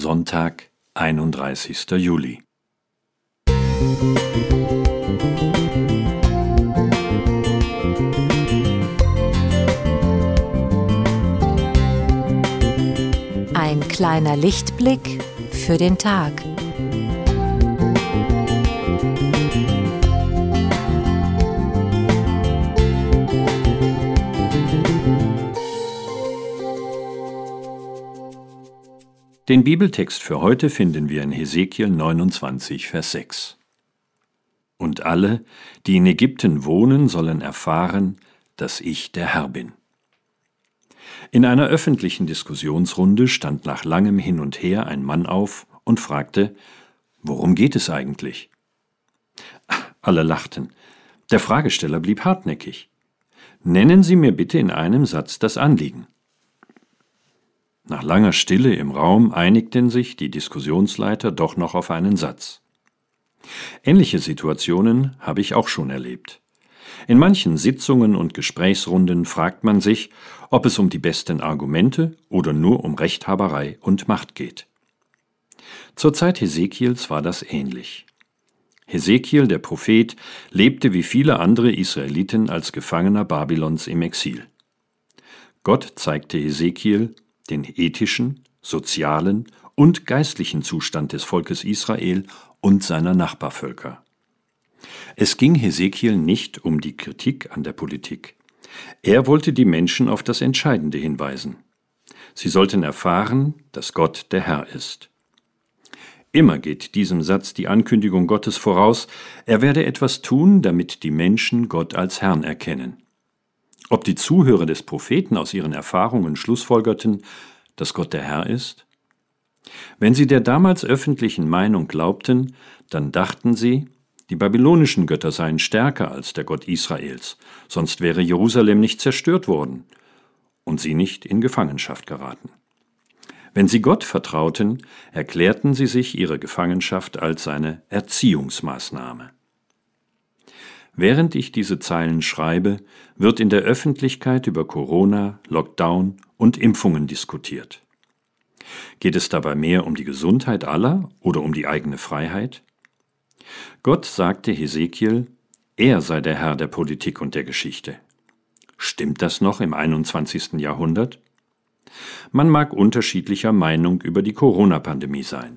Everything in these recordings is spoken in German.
Sonntag, 31. Juli. Ein kleiner Lichtblick für den Tag. Den Bibeltext für heute finden wir in Hesekiel 29, Vers 6. Und alle, die in Ägypten wohnen, sollen erfahren, dass ich der Herr bin. In einer öffentlichen Diskussionsrunde stand nach langem Hin und Her ein Mann auf und fragte, worum geht es eigentlich? Alle lachten. Der Fragesteller blieb hartnäckig. Nennen Sie mir bitte in einem Satz das Anliegen. Nach langer Stille im Raum einigten sich die Diskussionsleiter doch noch auf einen Satz. Ähnliche Situationen habe ich auch schon erlebt. In manchen Sitzungen und Gesprächsrunden fragt man sich, ob es um die besten Argumente oder nur um Rechthaberei und Macht geht. Zur Zeit Hesekiels war das ähnlich. Hesekiel, der Prophet, lebte wie viele andere Israeliten als Gefangener Babylons im Exil. Gott zeigte Hesekiel den ethischen, sozialen und geistlichen Zustand des Volkes Israel und seiner Nachbarvölker. Es ging Hesekiel nicht um die Kritik an der Politik. Er wollte die Menschen auf das Entscheidende hinweisen. Sie sollten erfahren, dass Gott der Herr ist. Immer geht diesem Satz die Ankündigung Gottes voraus, er werde etwas tun, damit die Menschen Gott als Herrn erkennen. Ob die Zuhörer des Propheten aus ihren Erfahrungen schlussfolgerten, dass Gott der Herr ist? Wenn sie der damals öffentlichen Meinung glaubten, dann dachten sie, die babylonischen Götter seien stärker als der Gott Israels, sonst wäre Jerusalem nicht zerstört worden und sie nicht in Gefangenschaft geraten. Wenn sie Gott vertrauten, erklärten sie sich ihre Gefangenschaft als eine Erziehungsmaßnahme. Während ich diese Zeilen schreibe, wird in der Öffentlichkeit über Corona, Lockdown und Impfungen diskutiert. Geht es dabei mehr um die Gesundheit aller oder um die eigene Freiheit? Gott sagte Hesekiel, er sei der Herr der Politik und der Geschichte. Stimmt das noch im 21. Jahrhundert? Man mag unterschiedlicher Meinung über die Corona-Pandemie sein.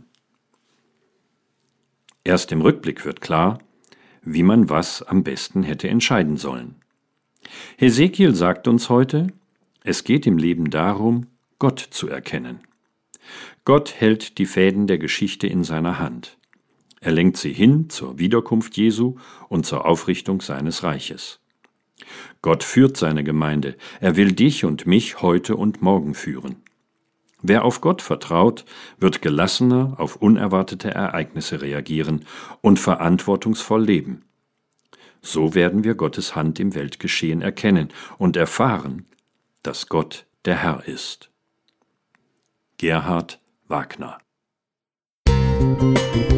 Erst im Rückblick wird klar, wie man was am besten hätte entscheiden sollen. Hesekiel sagt uns heute, es geht im Leben darum, Gott zu erkennen. Gott hält die Fäden der Geschichte in seiner Hand. Er lenkt sie hin zur Wiederkunft Jesu und zur Aufrichtung seines Reiches. Gott führt seine Gemeinde, er will dich und mich heute und morgen führen. Wer auf Gott vertraut, wird gelassener auf unerwartete Ereignisse reagieren und verantwortungsvoll leben. So werden wir Gottes Hand im Weltgeschehen erkennen und erfahren, dass Gott der Herr ist. Gerhard Wagner.